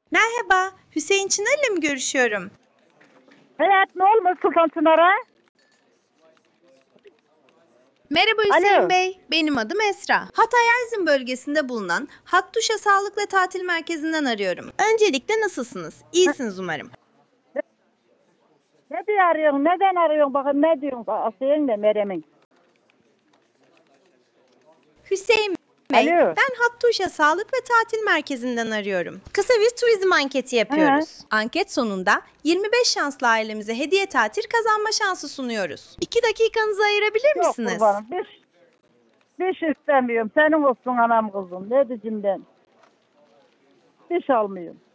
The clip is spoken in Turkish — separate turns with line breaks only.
Merhaba, Hüseyin Çınar'la mı görüşüyorum?
Hayat ne olmuş Sultan Çınar'a?
Merhaba Hüseyin
Alo.
Bey, benim adım Esra. Hatay Erzin bölgesinde bulunan Hattuşa Sağlık ve Tatil Merkezi'nden arıyorum. Öncelikle nasılsınız? İyisiniz umarım.
Ne, ne diye arıyorsun? Neden arıyorsun? Bakın ne diyorsun? Senin de Meryem'in.
Hüseyin Bey,
Alo.
ben Hattuşa Sağlık ve Tatil Merkezi'nden arıyorum. Kısa bir turizm anketi
He.
yapıyoruz. Anket sonunda 25 şanslı ailemize hediye tatil kazanma şansı sunuyoruz. 2 dakikanızı ayırabilir
Yok
misiniz?
kurbanım. Bir şey istemiyorum. Senin olsun anam kızım. Ne diyeceğim ben? Bir şey almıyorum.